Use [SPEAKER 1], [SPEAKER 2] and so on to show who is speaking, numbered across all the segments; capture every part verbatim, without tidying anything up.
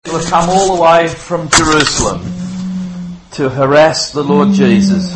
[SPEAKER 1] have come all the way from Jerusalem to harass the Lord Jesus.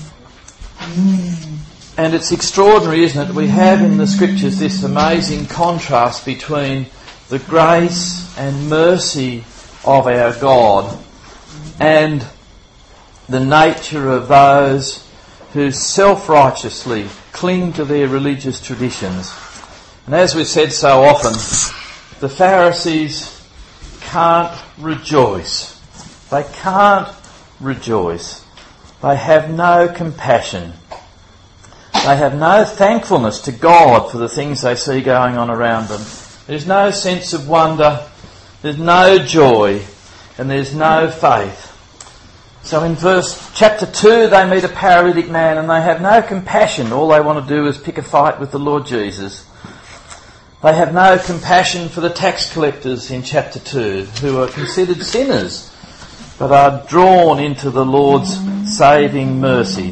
[SPEAKER 1] And it's extraordinary, isn't it? We have in the scriptures this amazing contrast between the grace and mercy of our God and the nature of those who self-righteously cling to their religious traditions. And as we've said so often, the Pharisees can't rejoice. They can't rejoice. They have no compassion. They have no thankfulness to God for the things they see going on around them. There's no sense of wonder, there's no joy, and there's no faith. So in verse chapter two, they meet a paralytic man and they have no compassion. All they want to do is pick a fight with the Lord Jesus. They have no compassion for the tax collectors in chapter two, who are considered sinners, but are drawn into the Lord's saving mercy.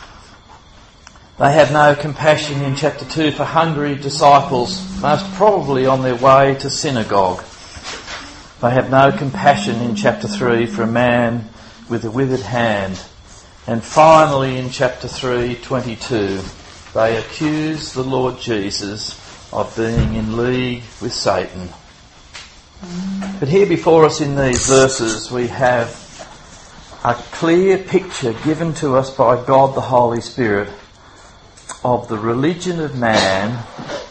[SPEAKER 1] They have no compassion in chapter two for hungry disciples, most probably on their way to synagogue. They have no compassion in chapter three for a man with a withered hand. And finally in chapter three, twenty-two, they accuse the Lord Jesus of being in league with Satan. But here before us in these verses we have a clear picture given to us by God the Holy Spirit of the religion of man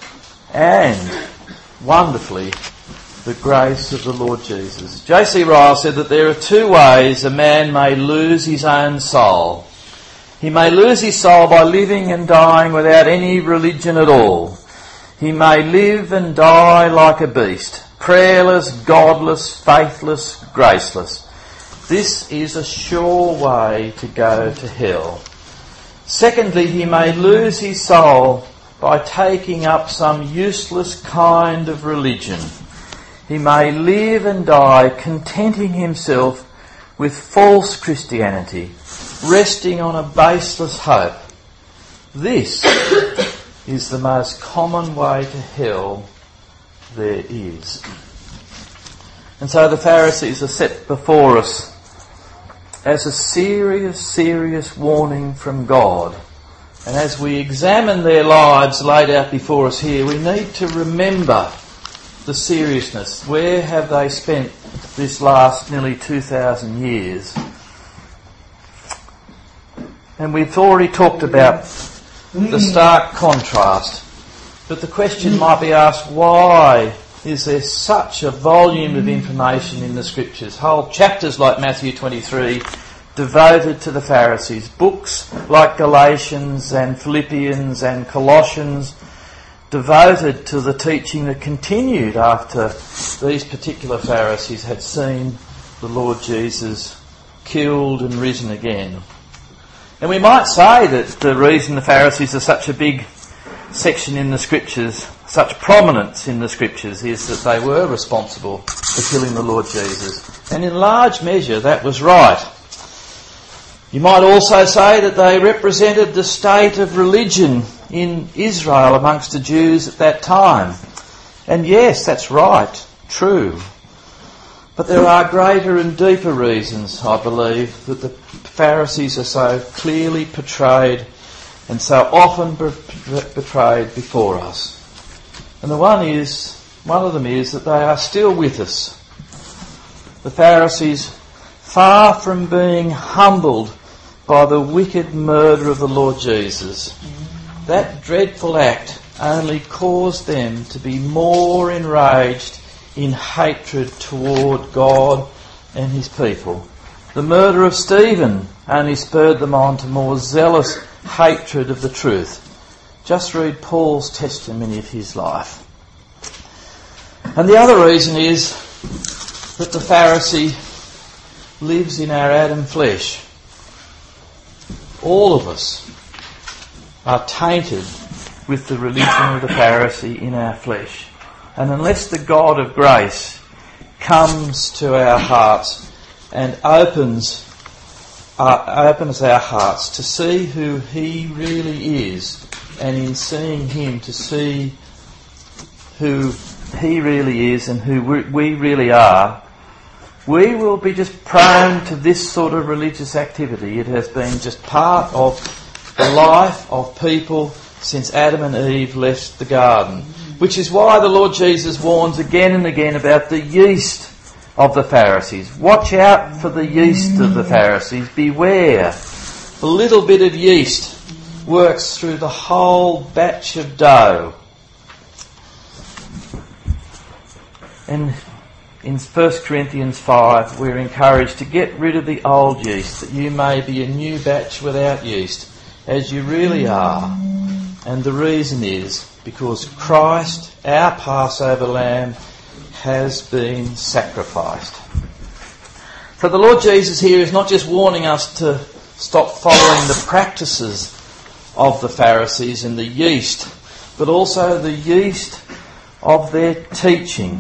[SPEAKER 1] and, wonderfully, the grace of the Lord Jesus. J C Ryle said that there are two ways a man may lose his own soul. He may lose his soul by living and dying without any religion at all. He may live and die like a beast, prayerless, godless, faithless, graceless. This is a sure way to go to hell. Secondly, he may lose his soul by taking up some useless kind of religion. He may live and die contenting himself with false Christianity, resting on a baseless hope. This is the most common way to hell there is. And so the Pharisees are set before us as a serious, serious warning from God. And as we examine their lives laid out before us here, we need to remember the seriousness. Where have they spent this last nearly two thousand years? And we've already talked about the stark contrast. But the question might be asked, why is there such a volume of information in the Scriptures? Whole chapters like Matthew twenty-three devoted to the Pharisees. Books like Galatians and Philippians and Colossians devoted to the teaching that continued after these particular Pharisees had seen the Lord Jesus killed and risen again. And we might say that the reason the Pharisees are such a big section in the Scriptures, such prominence in the Scriptures, is that they were responsible for killing the Lord Jesus. And in large measure that was right. You might also say that they represented the state of religion in Israel amongst the Jews at that time. And yes, that's right, true. But there are greater and deeper reasons, I believe, that the Pharisees are so clearly portrayed and so often betrayed before us. And the one is, one of them is that they are still with us. The Pharisees, far from being humbled by the wicked murder of the Lord Jesus, that dreadful act only caused them to be more enraged in hatred toward God and his people. The murder of Stephen only spurred them on to more zealous hatred of the truth. Just read Paul's testimony of his life. And the other reason is that the Pharisee lives in our Adam flesh. All of us are tainted with the religion of the Pharisee in our flesh. And unless the God of grace comes to our hearts and opens uh, opens our hearts to see who he really is, and in seeing him to see who he really is and who we really are, we will be just prone to this sort of religious activity. It has been just part of the life of people since Adam and Eve left the garden. Which is why the Lord Jesus warns again and again about the yeast of the Pharisees. Watch out for the yeast of the Pharisees. Beware. A little bit of yeast works through the whole batch of dough. And in First Corinthians five, we're encouraged to get rid of the old yeast, that you may be a new batch without yeast, as you really are. And the reason is because Christ, our Passover lamb, has been sacrificed. So the Lord Jesus here is not just warning us to stop following the practices of the Pharisees and the yeast, but also the yeast of their teaching.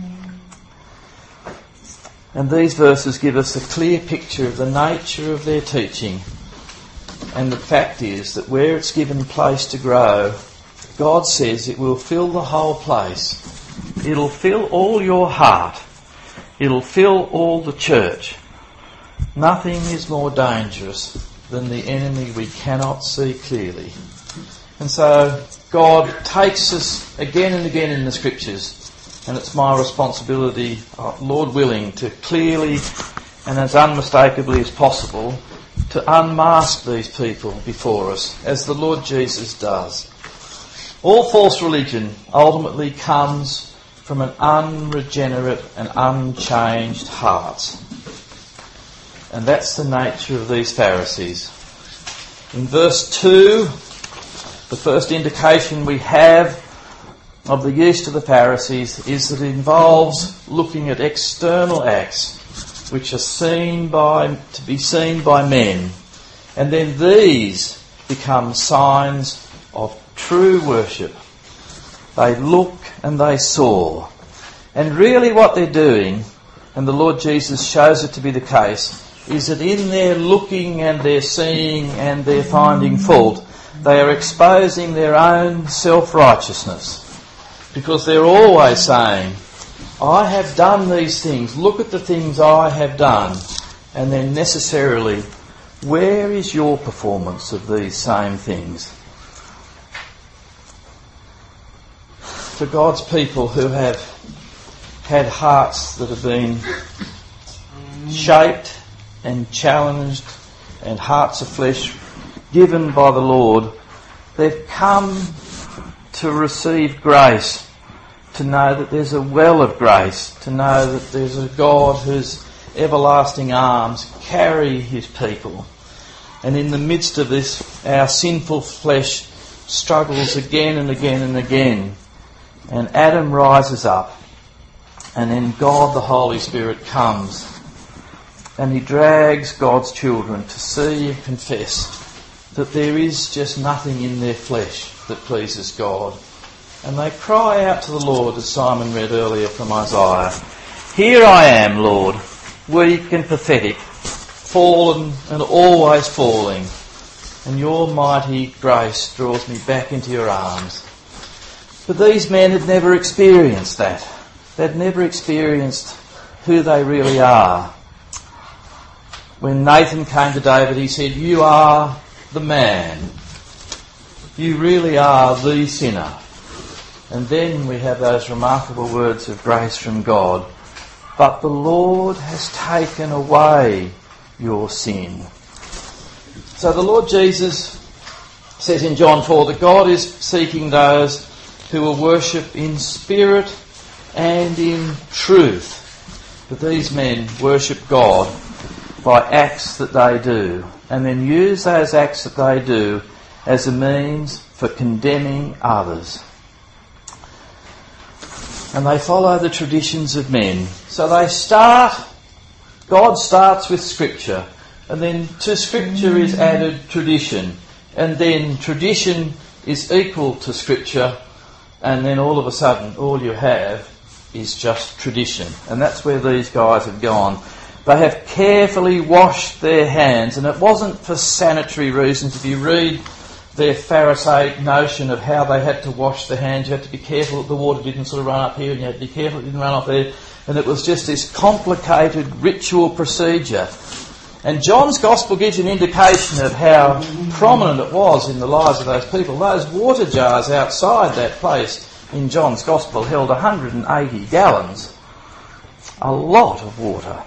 [SPEAKER 1] And these verses give us a clear picture of the nature of their teaching. And the fact is that where it's given place to grow, God says it will fill the whole place. It'll fill all your heart. It'll fill all the church. Nothing is more dangerous than the enemy we cannot see clearly. And so God takes us again and again in the Scriptures, and it's my responsibility, Lord willing, to clearly and as unmistakably as possible to unmask these people before us, as the Lord Jesus does. All false religion ultimately comes from an unregenerate and unchanged heart. And that's the nature of these Pharisees. In verse two, the first indication we have of the yeast of the Pharisees is that it involves looking at external acts which are seen by, to be seen by men. And then these become signs of true worship. They look and they saw. And really what they're doing, and the Lord Jesus shows it to be the case, is that in their looking and their seeing and their finding fault, they are exposing their own self-righteousness. Because they're always saying, I have done these things, look at the things I have done. And then necessarily, where is your performance of these same things? For God's people who have had hearts that have been shaped and challenged and hearts of flesh given by the Lord, they've come to receive grace, to know that there's a well of grace, to know that there's a God whose everlasting arms carry his people. And in the midst of this, our sinful flesh struggles again and again and again. And Adam rises up, and then God the Holy Spirit comes, and he drags God's children to see and confess that there is just nothing in their flesh that pleases God. And they cry out to the Lord, as Simon read earlier from Isaiah, Here I am, Lord, weak and pathetic, fallen and always falling, and your mighty grace draws me back into your arms. But these men had never experienced that. They'd never experienced who they really are. When Nathan came to David, he said, You are the man. You really are the sinner. And then we have those remarkable words of grace from God. But the Lord has taken away your sin. So the Lord Jesus says in John four that God is seeking those who will worship in spirit and in truth. But these men worship God by acts that they do, and then use those acts that they do as a means for condemning others. And they follow the traditions of men. So they start, God starts with Scripture, and then to Scripture is added tradition, and then tradition is equal to Scripture, and then all of a sudden all you have is just tradition. And that's where these guys have gone. They have carefully washed their hands, and it wasn't for sanitary reasons. If you read their Pharisaic notion of how they had to wash their hands. You had to be careful that the water didn't sort of run up here, and you had to be careful it didn't run up there. And it was just this complicated ritual procedure. And John's Gospel gives you an indication of how prominent it was in the lives of those people. Those water jars outside that place in John's Gospel held one hundred eighty gallons. A lot of water.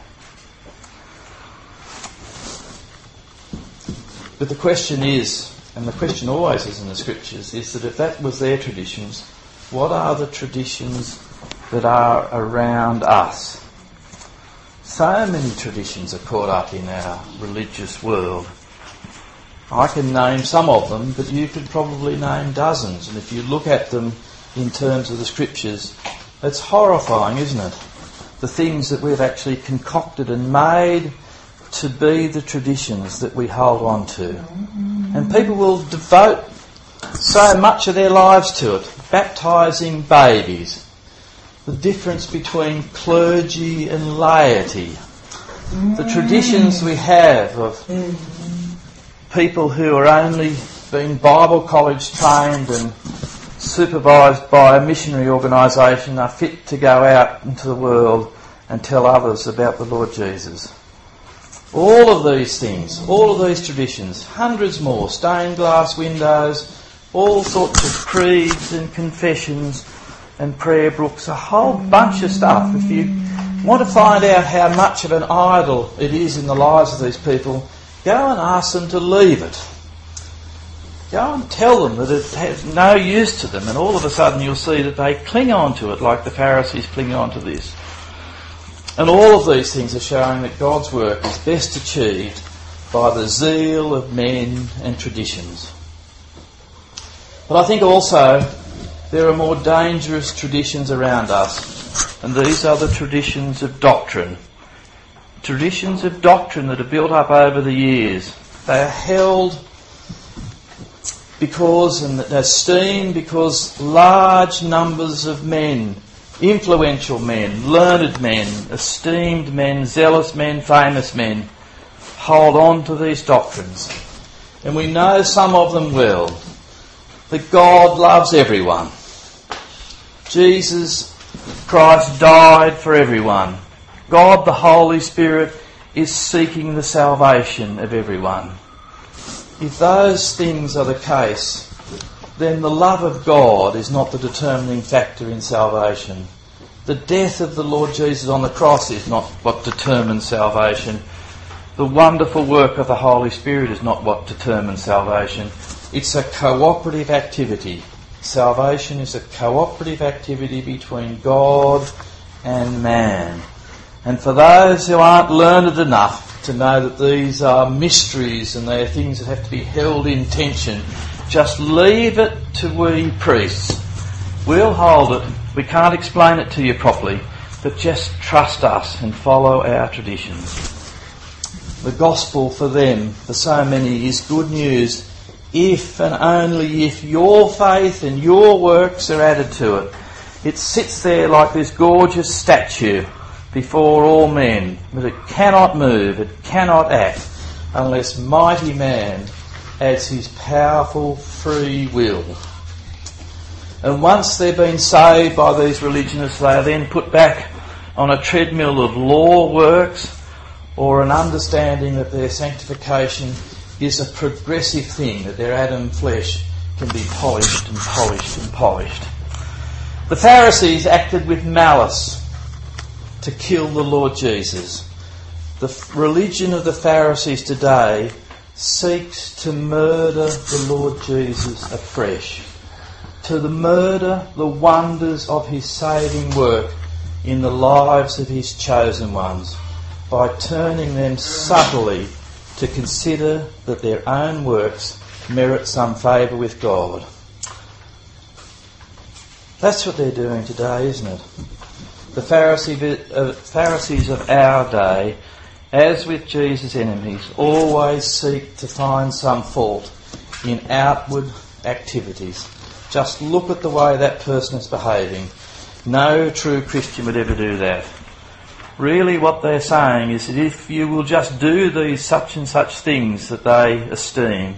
[SPEAKER 1] But the question is, and the question always is in the Scriptures, is that if that was their traditions, what are the traditions that are around us? So many traditions are caught up in our religious world. I can name some of them, but you could probably name dozens. And if you look at them in terms of the Scriptures, it's horrifying, isn't it? The things that we've actually concocted and made to be the traditions that we hold on to. And people will devote so much of their lives to it. Baptising babies. The difference between clergy and laity. The traditions we have of people who are only being Bible college trained and supervised by a missionary organisation are fit to go out into the world and tell others about the Lord Jesus. All of these things, all of these traditions, hundreds more, stained glass windows, all sorts of creeds and confessions and prayer books, a whole bunch of stuff. If you want to find out how much of an idol it is in the lives of these people, go and ask them to leave it. Go and tell them that it has no use to them, and all of a sudden you'll see that they cling on to it like the Pharisees cling on to this. And all of these things are showing that God's work is best achieved by the zeal of men and traditions. But I think also there are more dangerous traditions around us, and these are the traditions of doctrine. Traditions of doctrine that are built up over the years. They are held because and esteemed because large numbers of men, influential men, learned men, esteemed men, zealous men, famous men, hold on to these doctrines. And we know some of them well. That God loves everyone. Jesus Christ died for everyone. God the Holy Spirit is seeking the salvation of everyone. If those things are the case, then the love of God is not the determining factor in salvation. The death of the Lord Jesus on the cross is not what determines salvation. The wonderful work of the Holy Spirit is not what determines salvation. It's a cooperative activity. Salvation is a cooperative activity between God and man. And for those who aren't learned enough to know that these are mysteries and they are things that have to be held in tension, just leave it to we priests. We'll hold it. We can't explain it to you properly, but just trust us and follow our traditions. The gospel for them, for so many, is good news if and only if your faith and your works are added to it. It sits there like this gorgeous statue before all men, but it cannot move, it cannot act, unless mighty man adds his powerful free will. And once they've been saved by these religionists, they are then put back on a treadmill of law works, or an understanding that their sanctification is a progressive thing, that their Adam flesh can be polished and polished and polished. The Pharisees acted with malice to kill the Lord Jesus. The religion of the Pharisees today seeks to murder the Lord Jesus afresh, to the murder the wonders of his saving work in the lives of his chosen ones, by turning them subtly to consider that their own works merit some favour with God. That's what they're doing today, isn't it? The Pharisees of our day, as with Jesus' enemies, always seek to find some fault in outward activities. Just look at the way that person is behaving. No true Christian would ever do that. Really what they're saying is that if you will just do these such and such things that they esteem,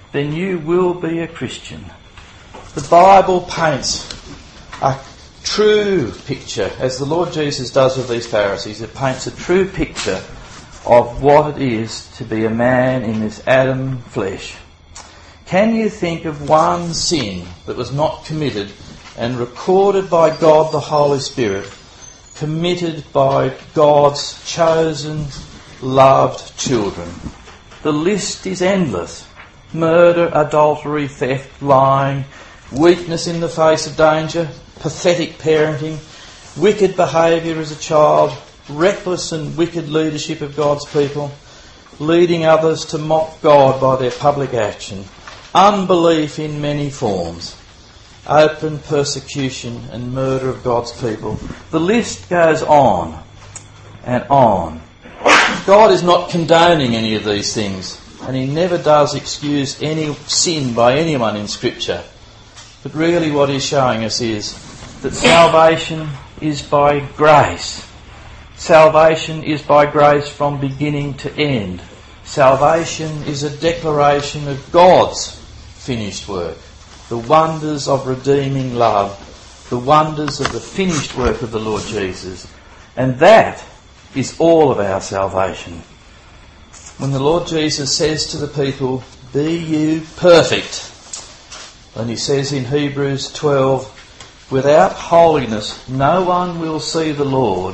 [SPEAKER 1] then you will be a Christian. The Bible paints a true picture, as the Lord Jesus does with these Pharisees. It paints a true picture of what it is to be a man in this Adam flesh. Can you think of one sin that was not committed and recorded by God the Holy Spirit, committed by God's chosen, loved children? The list is endless. Murder, adultery, theft, lying, weakness in the face of danger, pathetic parenting, wicked behaviour as a child, reckless and wicked leadership of God's people, leading others to mock God by their public action, unbelief in many forms, open persecution and murder of God's people. The list goes on and on. God is not condoning any of these things, and he never does excuse any sin by anyone in Scripture. But really what he's showing us is that salvation is by grace. Salvation is by grace from beginning to end. Salvation is a declaration of God's finished work, the wonders of redeeming love, the wonders of the finished work of the Lord Jesus. And that is all of our salvation. When the Lord Jesus says to the people, "Be you perfect," and he says in Hebrews twelve, "Without holiness no one will see the Lord,"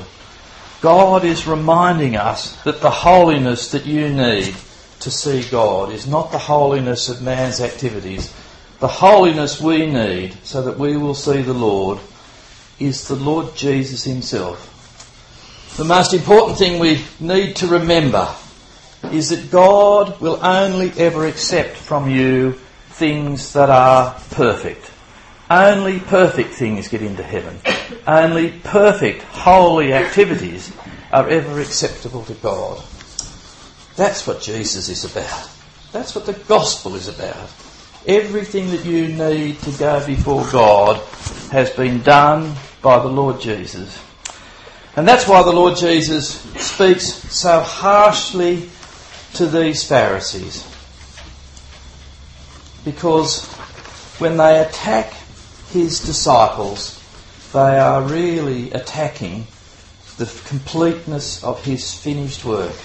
[SPEAKER 1] God is reminding us that the holiness that you need to see God is not the holiness of man's activities. The holiness we need so that we will see the Lord is the Lord Jesus himself. The most important thing we need to remember is that God will only ever accept from you things that are perfect. Only perfect things get into heaven. Only perfect, holy activities are ever acceptable to God. That's what Jesus is about. That's what the gospel is about. Everything that you need to go before God has been done by the Lord Jesus. And that's why the Lord Jesus speaks so harshly to these Pharisees. Because when they attack his disciples, they are really attacking the completeness of his finished work.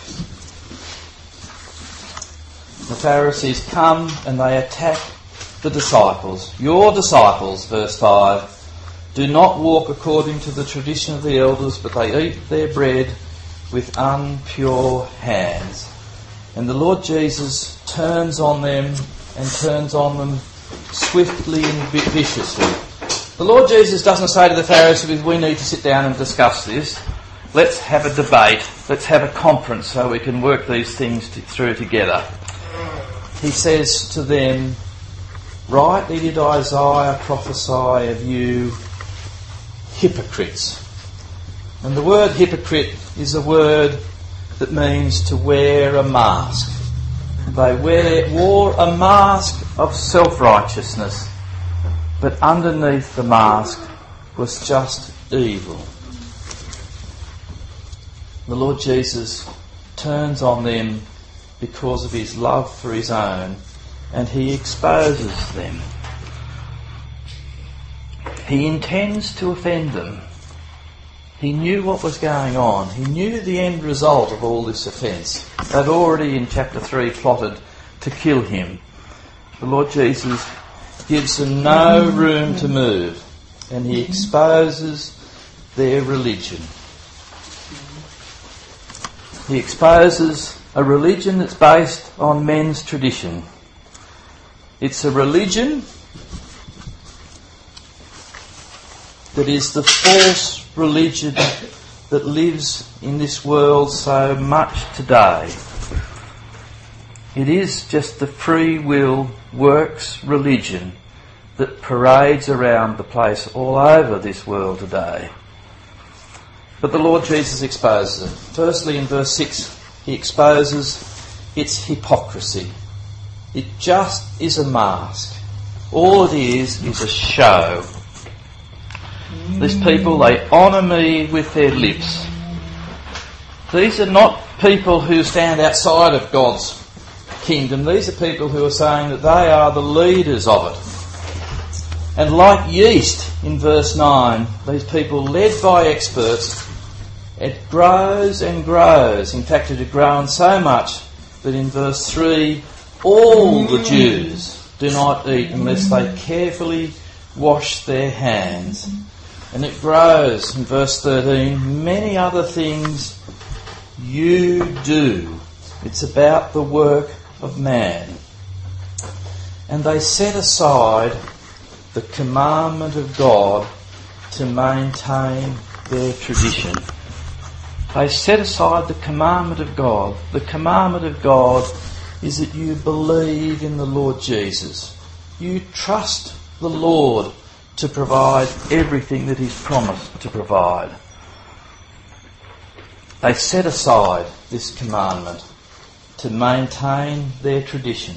[SPEAKER 1] The Pharisees come and they attack the disciples. Your disciples, verse five, do not walk according to the tradition of the elders, but they eat their bread with impure hands. And the Lord Jesus turns on them and turns on them swiftly and viciously. The Lord Jesus doesn't say to the Pharisees, "We need to sit down and discuss this. Let's have a debate. Let's have a conference so we can work these things to, through together." He says to them, "Rightly did Isaiah prophesy of you hypocrites." And the word hypocrite is a word that means to wear a mask. They wear, wore a mask of self-righteousness, but underneath the mask was just evil. The Lord Jesus turns on them because of his love for his own, and he exposes them. He intends to offend them. He knew what was going on. He knew the end result of all this offence. They'd already in chapter three plotted to kill him. The Lord Jesus gives them no room to move, and he exposes their religion. He exposes a religion that's based on men's tradition. It's a religion that is the false religion that lives in this world so much today. It is just the free will works religion that parades around the place all over this world today. But the Lord Jesus exposes it. Firstly, in verse six, he exposes its hypocrisy. It just is a mask. All it is is a show. These people, they honour me with their lips. These are not people who stand outside of God's kingdom, these are people who are saying that they are the leaders of it. And like yeast in verse nine, these people led by experts, it grows and grows. In fact, it had grown so much that in verse three, all the Jews do not eat unless they carefully wash their hands. And it grows in verse thirteen, many other things you do. It's about the work of man. And they set aside the commandment of God to maintain their tradition. They set aside the commandment of God. The commandment of God is that you believe in the Lord Jesus. You trust the Lord to provide everything that He's promised to provide. They set aside this commandment to maintain their tradition.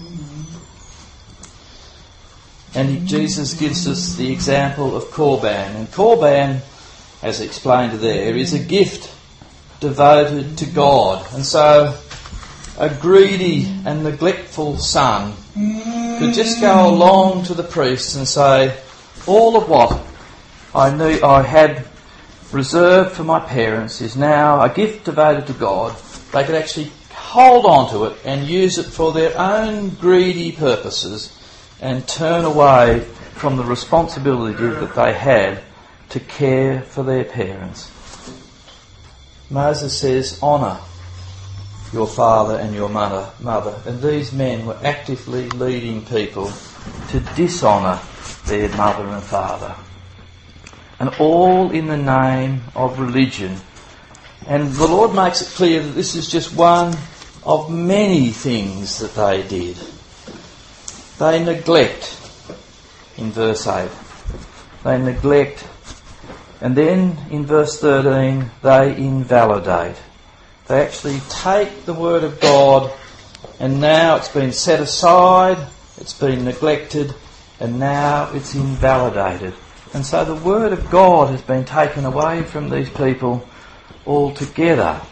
[SPEAKER 1] And Jesus gives us the example of Korban. And Korban, as explained there, is a gift devoted to God. And so a greedy and neglectful son could just go along to the priest and say, all of what I knew I had reserved for my parents is now a gift devoted to God. They could actually hold on to it and use it for their own greedy purposes and turn away from the responsibility that they had to care for their parents. Moses says, honour your father and your mother, mother. And these men were actively leading people to dishonour their mother and father. And all in the name of religion. And the Lord makes it clear that this is just one of many things that they did. They neglect, in verse eight. They neglect. And then in verse thirteen, they invalidate. They actually take the word of God and now it's been set aside, it's been neglected, and now it's invalidated. And so the word of God has been taken away from these people altogether.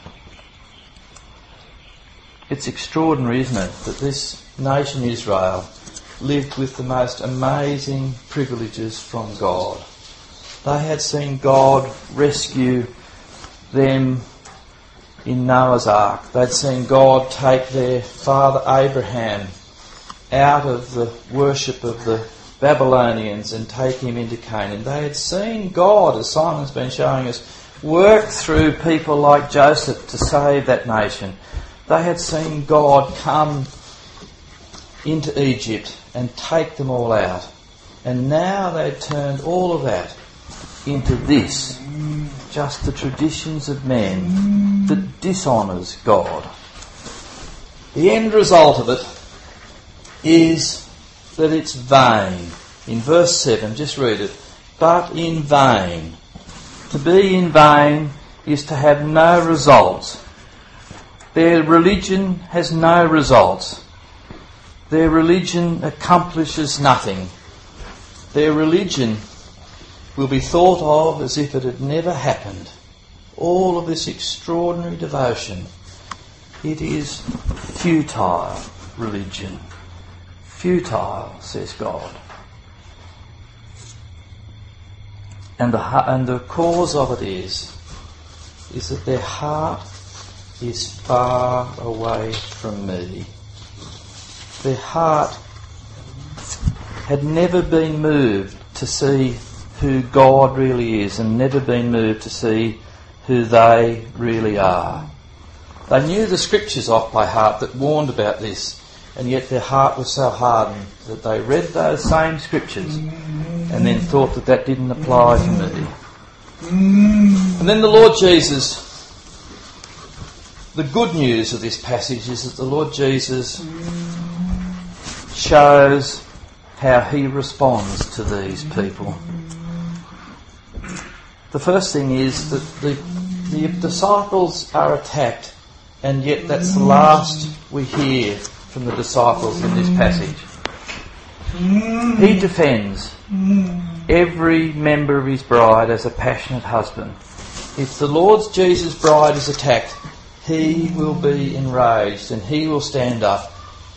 [SPEAKER 1] It's extraordinary, isn't it, that this nation Israel lived with the most amazing privileges from God. They had seen God rescue them in Noah's Ark. They'd seen God take their father Abraham out of the worship of the Babylonians and take him into Canaan. They had seen God, as Simon's been showing us, work through people like Joseph to save that nation. They had seen God come into Egypt and take them all out. And now they'd turned all of that into this, just the traditions of men that dishonours God. The end result of it is that it's vain. In verse seven, just read it. But in vain. To be in vain is to have no results. Their religion has no results. Their religion accomplishes nothing. Their religion will be thought of as if it had never happened. All of this extraordinary devotion, it is futile religion. Futile, says God. And the, and the cause of it is, is that their heart is far away from me. Their heart had never been moved to see who God really is and never been moved to see who they really are. They knew the scriptures off by heart that warned about this, and yet their heart was so hardened that they read those same scriptures and then thought that that didn't apply to me. And then the Lord Jesus, the good news of this passage is that the Lord Jesus shows how he responds to these people. The first thing is that the, the disciples are attacked, and yet that's the last we hear from the disciples in this passage. He defends every member of his bride as a passionate husband. If the Lord Jesus' bride is attacked, he will be enraged and he will stand up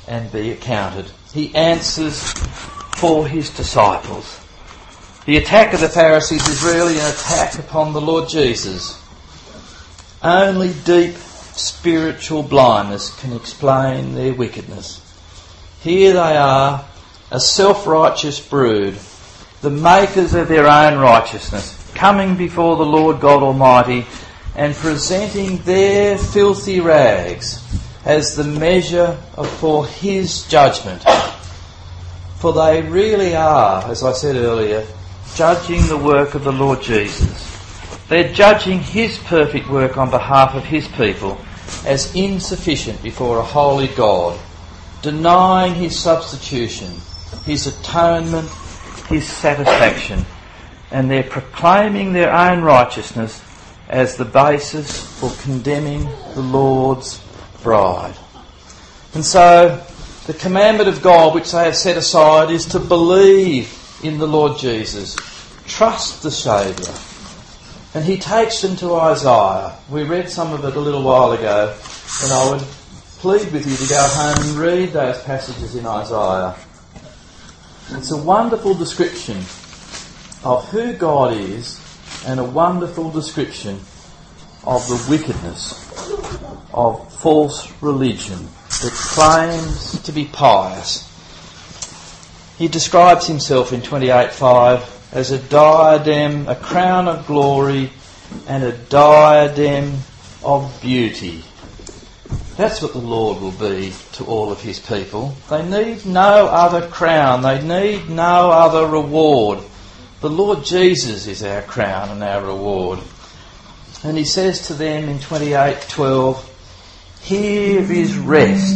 [SPEAKER 1] and be accounted. He answers for his disciples. The attack of the Pharisees is really an attack upon the Lord Jesus. Only deep spiritual blindness can explain their wickedness. Here they are, a self-righteous brood, the makers of their own righteousness, coming before the Lord God Almighty and presenting their filthy rags as the measure of, for his judgment. For they really are, as I said earlier, judging the work of the Lord Jesus. They're judging his perfect work on behalf of his people as insufficient before a holy God, denying his substitution, his atonement, his satisfaction, and they're proclaiming their own righteousness as the basis for condemning the Lord's bride. And so the commandment of God which they have set aside is to believe in the Lord Jesus, trust the Saviour. And he takes them to Isaiah. We read some of it a little while ago, and I would plead with you to go home and read those passages in Isaiah. It's a wonderful description of who God is and a wonderful description of the wickedness of false religion that claims to be pious. He describes himself in twenty-eight five as a diadem, a crown of glory and a diadem of beauty. That's what the Lord will be to all of his people. They need no other crown. They need no other reward. The Lord Jesus is our crown and our reward. And he says to them in twenty-eight twelve, "Here is rest,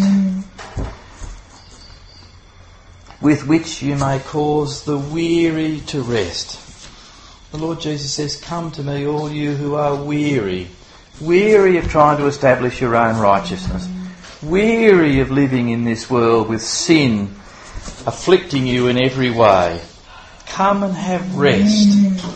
[SPEAKER 1] with which you may cause the weary to rest." The Lord Jesus says, "Come to me, all you who are weary." Weary of trying to establish your own righteousness. Weary of living in this world with sin afflicting you in every way. Come and have rest.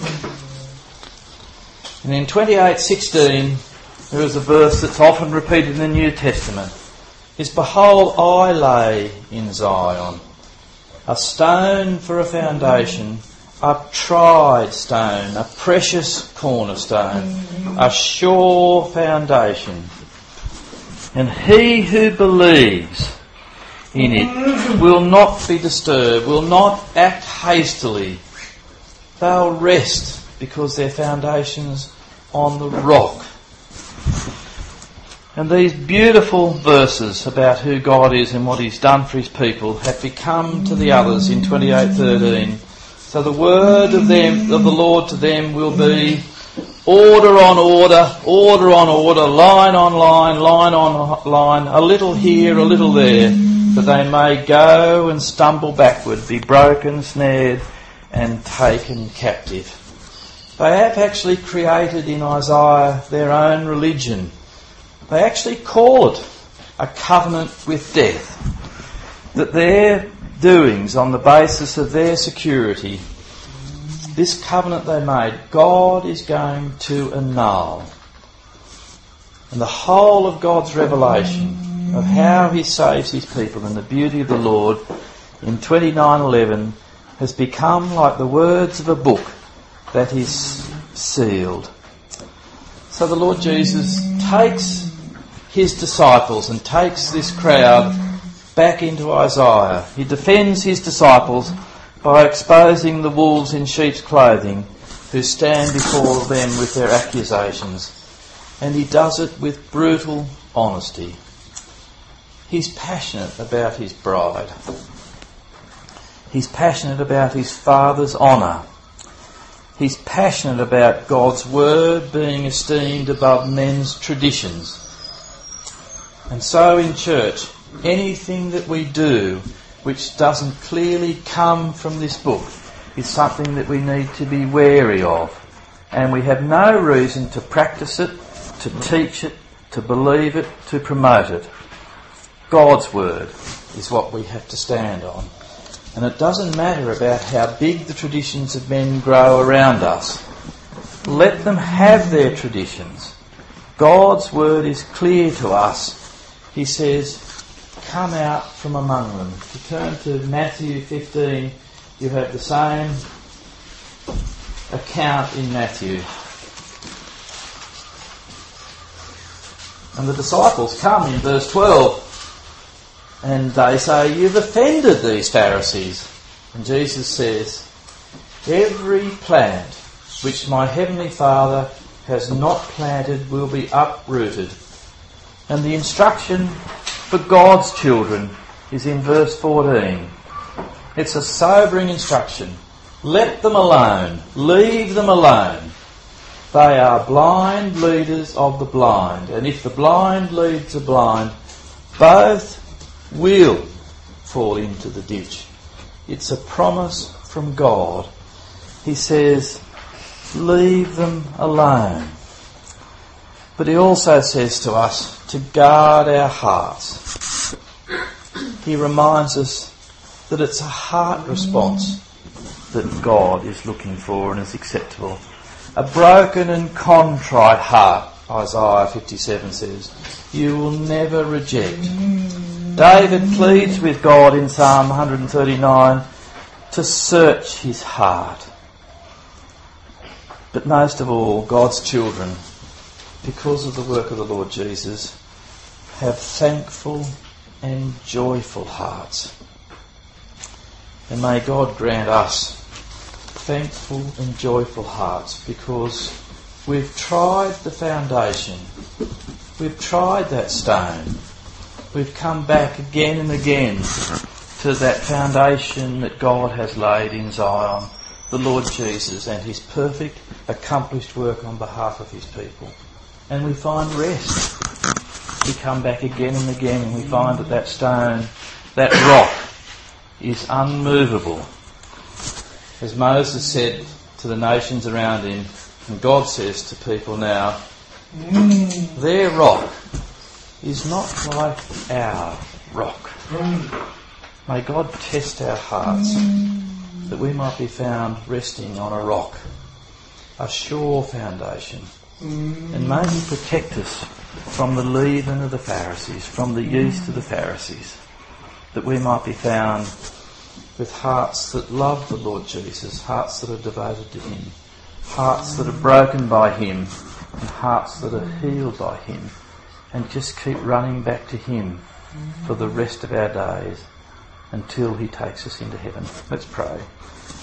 [SPEAKER 1] And in twenty-eight sixteen, there is a verse that's often repeated in the New Testament. Is, "Behold, I lay in Zion a stone for a foundation, a tried stone, a precious cornerstone, a sure foundation. And he who believes in it will not be disturbed, will not act hastily. They'll rest because their foundation's on the rock." And these beautiful verses about who God is and what he's done for his people have become to the others in twenty-eight thirteen. So the word of them of the Lord to them will be order on order, order on order, line on line, line on line, a little here, a little there, that they may go and stumble backward, be broken, snared, and taken captive. They have actually created in Isaiah their own religion. They actually call it a covenant with death. That their doings on the basis of their security, this covenant they made, God is going to annul. And the whole of God's revelation of how he saves his people and the beauty of the Lord in twenty-nine eleven has become like the words of a book that is sealed. So the Lord Jesus takes his disciples and takes this crowd back into Isaiah. He defends his disciples by exposing the wolves in sheep's clothing who stand before them with their accusations. And he does it with brutal honesty. He's passionate about his bride. He's passionate about his Father's honour. He's passionate about God's word being esteemed above men's traditions. And so in church, anything that we do which doesn't clearly come from this book is something that we need to be wary of. And we have no reason to practice it, to teach it, to believe it, to promote it. God's word is what we have to stand on. And it doesn't matter about how big the traditions of men grow around us. Let them have their traditions. God's word is clear to us. He says, come out from among them. If you turn to Matthew fifteen, you have the same account in Matthew. And the disciples come in verse twelve and they say, "You've offended these Pharisees." And Jesus says, "Every plant which my heavenly Father has not planted will be uprooted." And the instruction for God's children is in verse fourteen. It's a sobering instruction. Let them alone. Leave them alone. They are blind leaders of the blind. And if the blind leads the blind, both will fall into the ditch. It's a promise from God. He says, leave them alone. But he also says to us to guard our hearts. He reminds us that it's a heart response that God is looking for and is acceptable. A broken and contrite heart, Isaiah fifty-seven says, you will never reject. David pleads with God in Psalm one thirty-nine to search his heart. But most of all, God's children, because of the work of the Lord Jesus, have thankful and joyful hearts. And may God grant us thankful and joyful hearts, because we've tried the foundation. We've tried that stone. We've come back again and again to that foundation that God has laid in Zion, the Lord Jesus and his perfect, accomplished work on behalf of his people. And we find rest. We come back again and again and we find that that stone, that rock, is unmovable. As Moses said to the nations around him, and God says to people now, their rock is not like our rock. May God test our hearts that we might be found resting on a rock, a sure foundation. And may he protect us from the leaven of the Pharisees, from the yeast of the Pharisees, that we might be found with hearts that love the Lord Jesus, hearts that are devoted to him, hearts that are broken by him, and hearts that are healed by him, and just keep running back to him for the rest of our days until he takes us into heaven. Let's pray.